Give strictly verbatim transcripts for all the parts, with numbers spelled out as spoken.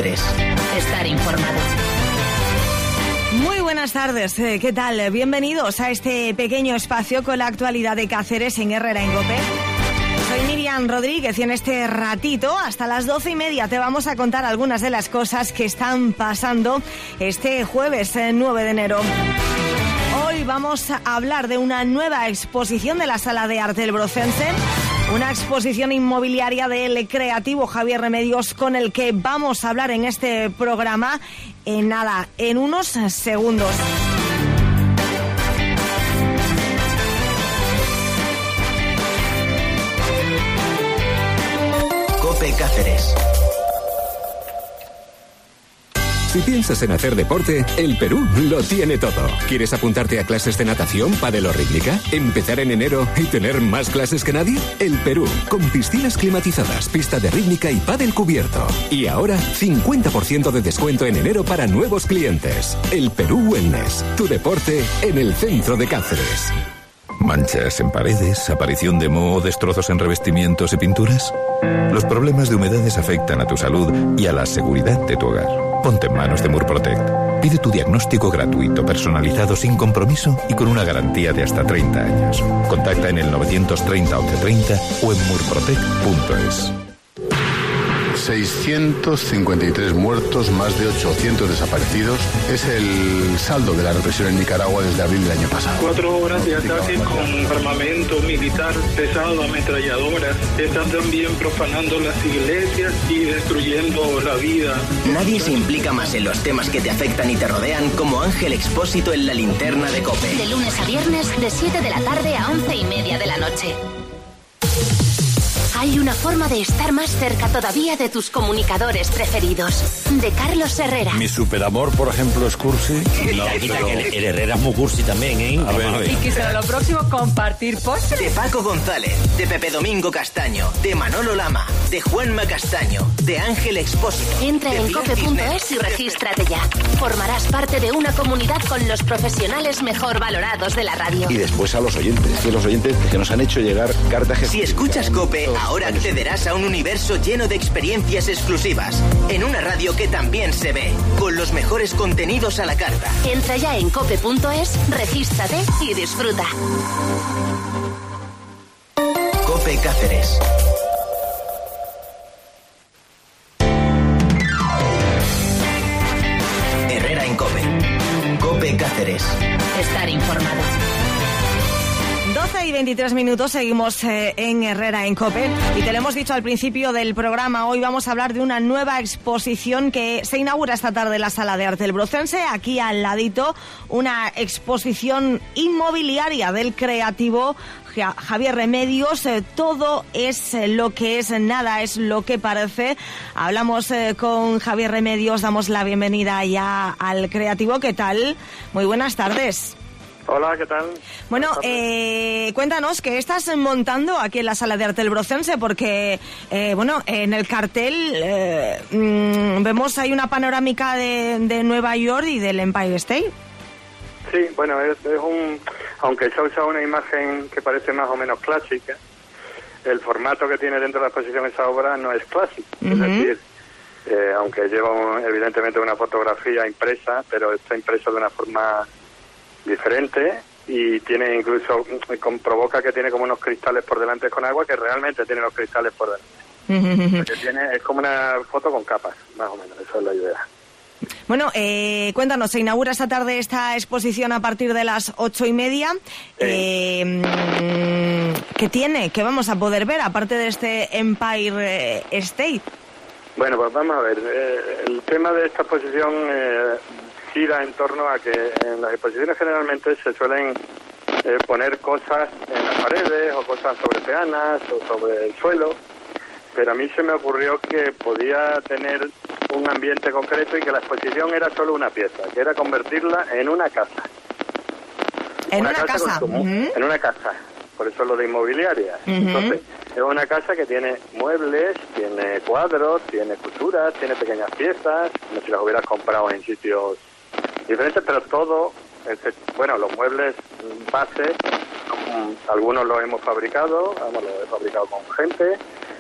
Cáceres. Estar informado. Muy buenas tardes, ¿qué tal? Bienvenidos a este pequeño espacio con la actualidad de Cáceres en Herrera en COPE. Soy Miriam Rodríguez y en este ratito, hasta las doce y media, te vamos a contar algunas de las cosas que están pasando este jueves nueve de enero. Hoy vamos a hablar de una nueva exposición de la Sala de Arte El Brocense, una exposición inmobiliaria del creativo Javier Remedios, con el que vamos a hablar en este programa en nada, en unos segundos. COPE Cáceres. Si piensas en hacer deporte, el Perú lo tiene todo. ¿Quieres apuntarte a clases de natación, pádel o rítmica? ¿Empezar en enero y tener más clases que nadie? El Perú, con piscinas climatizadas, pista de rítmica y pádel cubierto. Y ahora, cincuenta por ciento de descuento en enero para nuevos clientes. El Perú Wellness, tu deporte en el centro de Cáceres. ¿Manchas en paredes, aparición de moho, destrozos en revestimientos y pinturas? Los problemas de humedades afectan a tu salud y a la seguridad de tu hogar. Ponte en manos de Murprotect. Pide tu diagnóstico gratuito, personalizado, sin compromiso y con una garantía de hasta treinta años. Contacta en el novecientos treinta once treinta o en murprotect punto es. seiscientos cincuenta y tres muertos, más de ochocientos desaparecidos. Es el saldo de la represión en Nicaragua desde abril del año pasado. Cuatro horas de ataque con armamento militar pesado, ametralladoras. Están también profanando las iglesias y destruyendo la vida. Nadie se implica más en los temas que te afectan y te rodean como Ángel Expósito en La Linterna de COPE. De lunes a viernes, de siete de la tarde a once y media de la noche. Hay una forma de estar más cerca todavía de tus comunicadores preferidos. De Carlos Herrera. Mi superamor, por ejemplo, es cursi. No, quita pero... que el, el Herrera es muy cursi también, ¿eh? A ver, a ver. Y que será lo próximo compartir postres. De Paco González, de Pepe Domingo Castaño, de Manolo Lama, de Juanma Castaño, de Ángel Expósito. Entra en cope punto es y regístrate ya. Formarás parte de una comunidad con los profesionales mejor valorados de la radio. Y después a los oyentes, que los oyentes que nos han hecho llegar cartas que... Si escuchas COPE, ahora accederás a un universo lleno de experiencias exclusivas, en una radio que también se ve, con los mejores contenidos a la carta. Entra ya en cope punto es, regístrate y disfruta. COPE Cáceres. Herrera en COPE. COPE Cáceres. Estar informado. doce y veintitrés minutos, seguimos eh, en Herrera en COPE y te lo hemos dicho al principio del programa. Hoy vamos a hablar de una nueva exposición que se inaugura esta tarde en la Sala de Arte El Brocense, aquí al ladito, una exposición inmobiliaria del creativo Javier Remedios. Eh, todo es eh, lo que es, nada es lo que parece. Hablamos eh, con Javier Remedios, damos la bienvenida ya al creativo. ¿Qué tal? Muy buenas tardes. Hola, ¿qué tal? Bueno, eh, cuéntanos, ¿qué estás montando aquí en la Sala de Arte El Brocense? Porque, eh, bueno, en el cartel eh, mmm, vemos hay una panorámica de, de Nueva York y del Empire State. Sí, bueno, es, es un... Aunque se ha usado una imagen que parece más o menos clásica, el formato que tiene dentro de la exposición esa obra no es clásico. Uh-huh. Es decir, eh, aunque lleva un, evidentemente una fotografía impresa, pero está impreso de una forma diferente y tiene incluso, provoca que tiene como unos cristales por delante con agua, que realmente tiene los cristales por delante. Porque tiene, es como una foto con capas, más o menos, esa es la idea. Bueno, eh, cuéntanos, se inaugura esta tarde esta exposición a partir de las ocho y media. Sí. Eh, ¿Qué tiene? ¿Qué vamos a poder ver, aparte de este Empire State? Bueno, pues vamos a ver. Eh, el tema de esta exposición... Eh, gira en torno a que en las exposiciones generalmente se suelen eh, poner cosas en las paredes o cosas sobre peanas o sobre el suelo, pero a mí se me ocurrió que podía tener un ambiente concreto y que la exposición era solo una pieza, que era convertirla en una casa. ¿En una, una casa? casa? Uh-huh. En una casa, por eso lo de inmobiliaria. Uh-huh. Entonces, es una casa que tiene muebles, tiene cuadros, tiene costuras, tiene pequeñas piezas, como si las hubieras comprado en sitios diferentes, pero todo, bueno, los muebles base, algunos los hemos fabricado, vamos, los he fabricado con gente,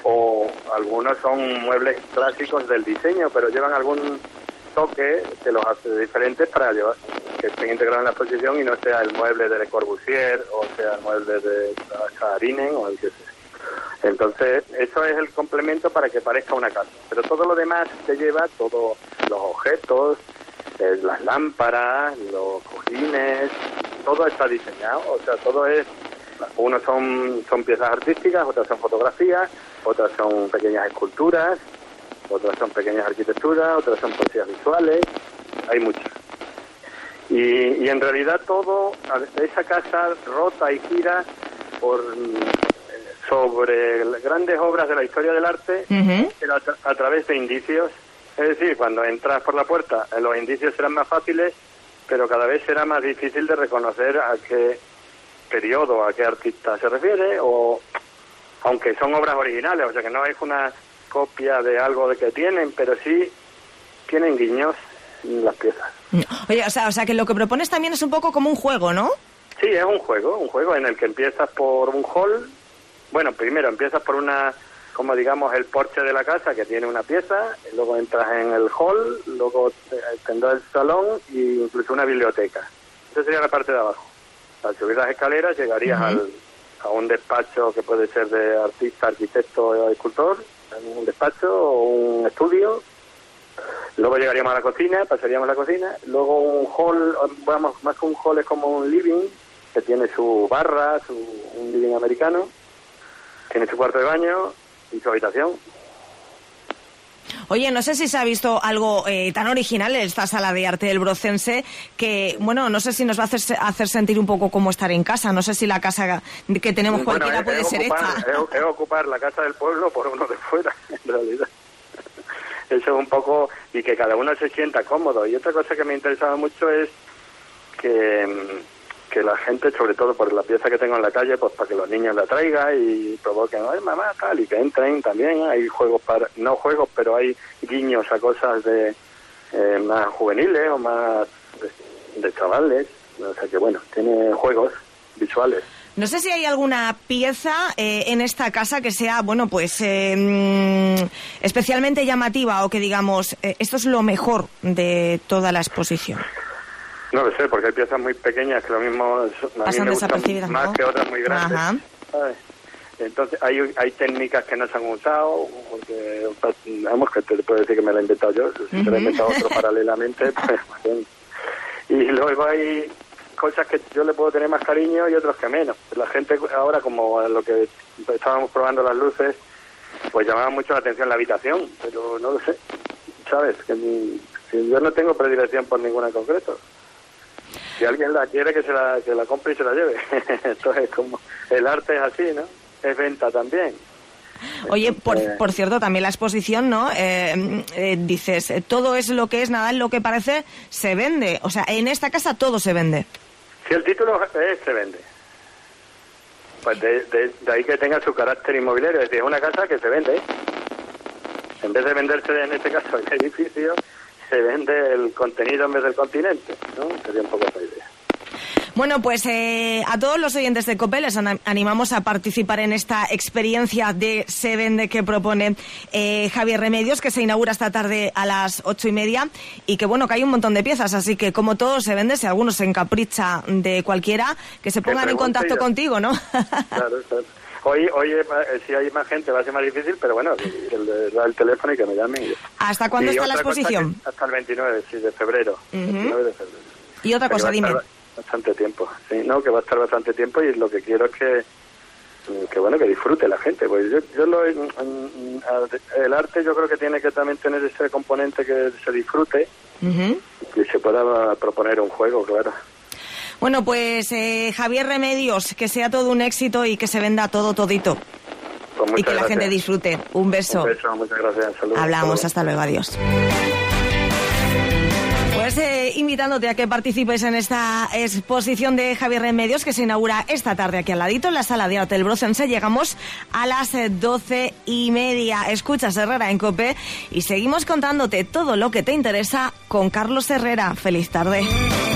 o algunos son muebles clásicos del diseño, pero llevan algún toque que los hace diferentes para llevar, que estén integrados en la exposición y no sea el mueble de Le Corbusier o sea el mueble de Saarinen o el que sea. Entonces, eso es el complemento para que parezca una casa. Pero todo lo demás que lleva, todos los objetos, eh, las lámparas, los cojines, todo está diseñado. O sea, todo es... Unos son, son piezas artísticas, otras son fotografías, otras son pequeñas esculturas, otras son pequeñas arquitecturas, otras son poesías visuales, hay muchas. Y, y en realidad todo, esa casa rota y gira por sobre grandes obras de la historia del arte, uh-huh. pero a, tra- a través de indicios. Es decir, cuando entras por la puerta, los indicios serán más fáciles, pero cada vez será más difícil de reconocer a qué periodo, a qué artista se refiere, o aunque son obras originales, o sea que no es una copia de algo de que tienen, pero sí tienen guiños en las piezas. Oye, o sea, o sea que lo que propones también es un poco como un juego, ¿no? Sí, es un juego, un juego en el que empiezas por un hall. Bueno, primero empiezas por una, como digamos, el porche de la casa que tiene una pieza, luego entras en el hall, luego tendrás el salón e incluso una biblioteca. Esa sería la parte de abajo. Al subir las escaleras llegarías uh-huh. al, a un despacho que puede ser de artista, arquitecto o escultor, un despacho o un estudio. Luego llegaríamos a la cocina, pasaríamos a la cocina. Luego un hall, vamos, más que un hall es como un living, que tiene su barra, su, un living americano. Tiene su cuarto de baño y su habitación. Oye, no sé si se ha visto algo eh, tan original en esta sala de arte del Brocense que, bueno, no sé si nos va a hacer, hacer sentir un poco como estar en casa. No sé si la casa que tenemos bueno, cualquiera es, puede es ser ocupar, esta. Es, es ocupar la casa del pueblo por uno de fuera, en realidad. Eso es un poco... Y que cada uno se sienta cómodo. Y otra cosa que me interesaba mucho es que... que la gente, sobre todo por la pieza que tengo en la calle, pues para que los niños la traigan y provoquen, ay mamá, tal, y que entren también. Hay juegos para, no juegos, pero hay guiños a cosas de eh, más juveniles o más de, de chavales. O sea que bueno, tiene juegos visuales. No sé si hay alguna pieza eh, en esta casa que sea, bueno, pues eh, especialmente llamativa o que digamos, eh, esto es lo mejor de toda la exposición. No lo sé, porque hay piezas muy pequeñas que lo mismo a mí me gustan más, ¿no?, que otras muy grandes. Ajá. ¿Sabes? Entonces hay hay técnicas que no se han usado, porque vamos, que te puedo decir que me la he inventado yo, si uh-huh. te la he inventado otro paralelamente, pues bien. Y luego hay cosas que yo le puedo tener más cariño y otros que menos. La gente ahora, como lo que estábamos probando las luces, pues llamaba mucho la atención la habitación, pero no lo sé, ¿sabes? Que, que yo no tengo predilección por ninguna en concreto. Si alguien la quiere, que se la, que la compre y se la lleve. Entonces, como el arte es así, ¿no? Es venta también. Oye, por, por cierto, también la exposición, ¿no? Eh, eh, dices, todo es lo que es, nada es lo que parece, se vende. O sea, en esta casa todo se vende. Si el título es, se vende. Pues de, de, de ahí que tenga su carácter inmobiliario. Es decir, es una casa que se vende. En vez de venderse, en este caso, el edificio, se vende el contenido en vez del continente, ¿no? Sería un poco esa idea. Bueno, pues eh, a todos los oyentes de COPE les animamos a participar en esta experiencia de Se Vende que propone eh, Javier Remedios, que se inaugura esta tarde a las ocho y media, y que bueno, que hay un montón de piezas, así que como todo se vende, si alguno se encapricha de cualquiera, que se pongan en contacto contigo, ¿no? Claro, claro. Hoy, hoy eh, si hay más gente va a ser más difícil, pero bueno, el, el, el teléfono y que me llamen. ¿Hasta cuándo está la exposición? Hasta el veintinueve, sí, de febrero. Uh-huh. veintinueve de febrero. Y otra cosa, dime. Bastante tiempo, sí, no, que va a estar bastante tiempo, y lo que quiero es que, que bueno, que disfrute la gente. Pues yo, yo lo, el arte yo creo que tiene que también tener ese componente que se disfrute, uh-huh. y se pueda proponer un juego, claro. Bueno, pues eh, Javier Remedios, que sea todo un éxito y que se venda todo todito. Pues y que gracias. La gente disfrute. Un beso. Un beso, muchas gracias. Saludos. Hablamos, hasta luego, adiós. Pues eh, invitándote a que participes en esta exposición de Javier Remedios, que se inaugura esta tarde aquí al ladito, en la sala de arte del Brocense. Llegamos a las doce y media. Escuchas Herrera en COPE y seguimos contándote todo lo que te interesa con Carlos Herrera. Feliz tarde.